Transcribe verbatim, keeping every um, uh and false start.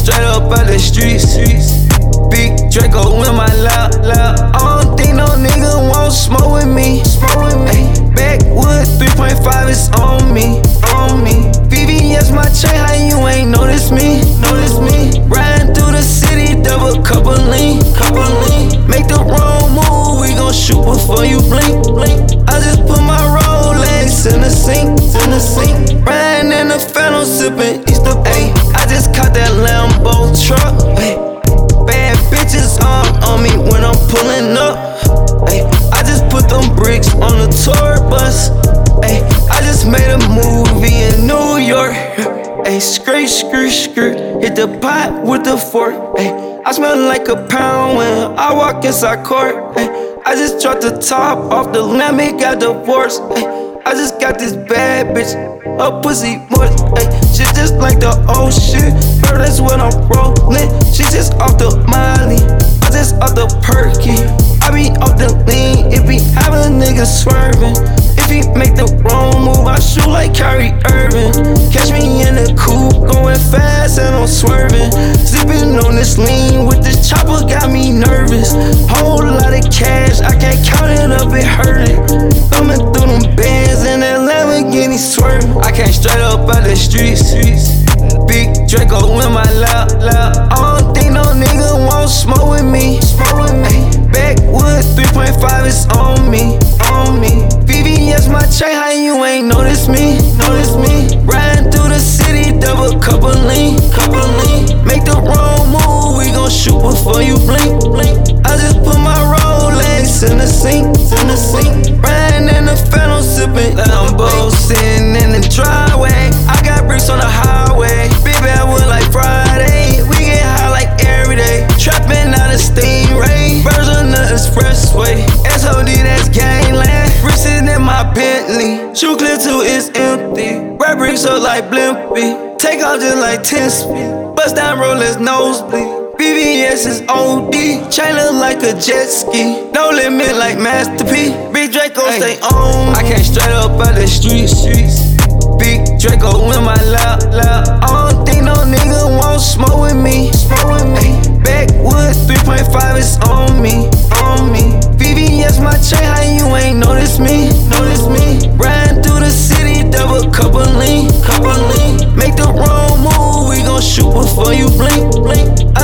straight up out the streets. Big Draco in my lap, lap. I don't think no nigga won't smoke with me. Smoke with me. Backwood three point five is on me, on me. V V S my chain, how you ain't notice me? Notice me. Riding through the city, double couple lean, couple lean. Make the wrong move, we gon' shoot before you blink, blink. I just put my Rolex in the sink, in the sink. Riding in the Phantom, sipping Easter, ayy. I just caught that Lambo truck, ayy. Bad bitches on, on me when I'm pulling up, ayy. I just put them bricks on the tour bus, ayy. I just made a movie in New York, ayy. Skirt, skirt, skirt, hit the pot with the fork, ayy. I smell like a pound when I walk inside court, ayy. I just dropped the top off the lamb, it got divorced, ayy. I just got this bad bitch, her pussy moist, ayy. She just like the old shit, girl, that's what I'm rollin'. She just off the Molly, I just off the Perky. I be off the lean, it be having niggas swerving. If he make the wrong move, I shoot like Kyrie Irving. Catch me in the coupe, going fast and I'm swerving. Zipping on this lean with this chopper, got me nervous. Whole lot of cash, I can't count it up, it hurt it. Thumbing through them bands and that Lamborghini swerving. I came straight up out the streets. Big Draco in my lap, lap. I don't think no nigga won't smoke with me. Smoke with me. Backwood three point five is on me, on me. V V S my chain, how you ain't notice me? Notice me. Riding through the city, double couple lean, couple lean. Make the wrong move, we gon' shoot before you blink, blink. I just put my Rolex in the sink, in the sink. Riding in the Phantom, sipping Lambo, sitting in the driveway. I got bricks on the highway, big bad wood like Friday. We get high like every day, trapping out of Stingray. Birds on the expressway, S O D that's gangland. Bricks in my Bentley, shoe clip two is empty. Rap bricks up like Blimpy, take off just like ten speed. Bust down rollers nosebleed. B V S is O D, chain look like a jet ski. No limit like Master P. Big Draco ay, stay on. I came straight up out the streets. Big Draco in my lap, lap. I don't think no nigga won't smoke with me. Smoke with me. Backwood three point five is on me, on me. V V S my chain, how you ain't notice me? Notice me. Riding through the city, double couple lean, couple lean. Make the wrong move, we gon' shoot before you blink, blink.